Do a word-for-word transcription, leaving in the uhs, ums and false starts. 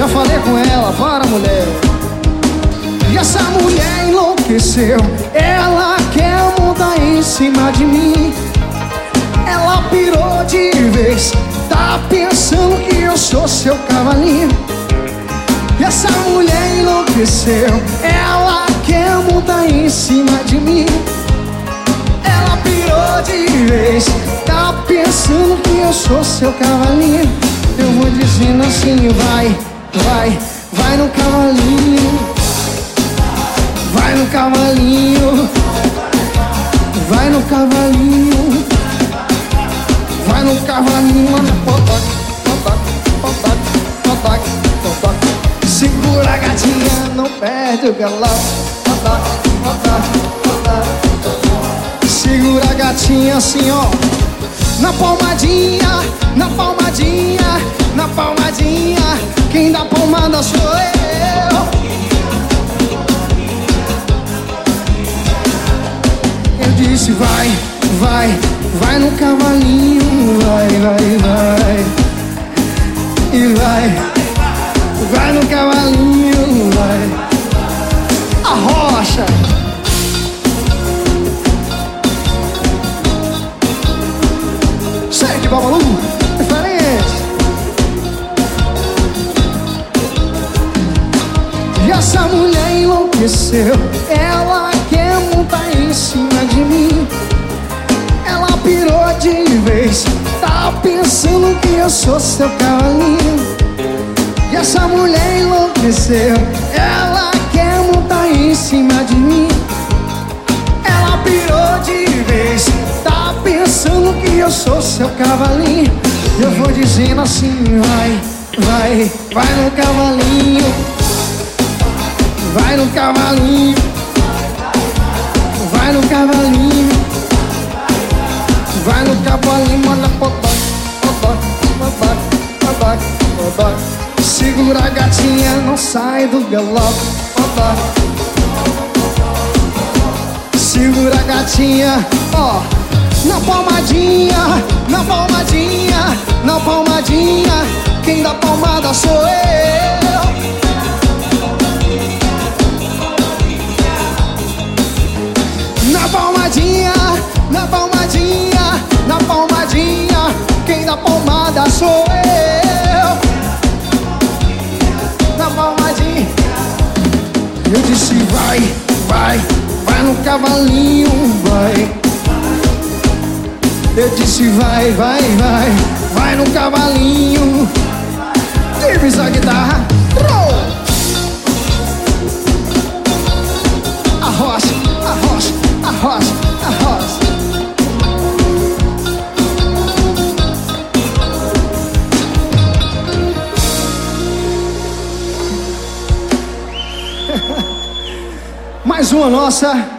já falei com ela, para mulher. E essa mulher enlouqueceu, ela quer mudar em cima de mim. Ela pirou de vez, tá pensando que eu sou seu cavalinho. E essa mulher enlouqueceu, ela quer mudar em cima de mim. Ela pirou de vez, tá pensando que eu sou seu cavalinho. Eu vou dizendo assim, vai, vai, vai no cavalinho. Vai no cavalinho. Vai no cavalinho. Vai no cavalinho. Segura a gatinha, não perde o galope. Segura a gatinha assim, ó. Na palmadinha, na palmadinha, na palmadinha. Quem dá palmada sou eu. Eu disse vai, vai, vai no cavalinho. Vai, vai, vai. E vai, vai no cavalinho. Vai. A rocha. Segue, Babalu, diferente. E essa mulher enlouqueceu, ela quer montar em cima de mim. Ela pirou de vez, tá pensando que eu sou seu cavalinho. E essa mulher enlouqueceu, ela quer montar em cima de mim. Ela pirou de vez, tá pensando que eu sou seu cavalinho. Eu vou dizendo assim, vai, vai, vai no cavalinho. Vai no cavalinho. Vai no cavalinho. Vai no cavalinho. Manda podó, podó, podó, podó, podó. Segura a gatinha, não sai do galope. Podó. Segura a gatinha, ó. Na palmadinha, na palmadinha, na palmadinha. Quem dá palmada sou eu. Na palmadinha, na palmadinha, na palmadinha. Quem dá palmada sou eu. Na palmadinha. Eu disse vai, vai, vai no cavalinho, vai. Eu disse vai, vai, vai, vai no cavalinho. Tira a guitarra. A rocha, a rocha, a rocha, a rocha. Mais uma nossa.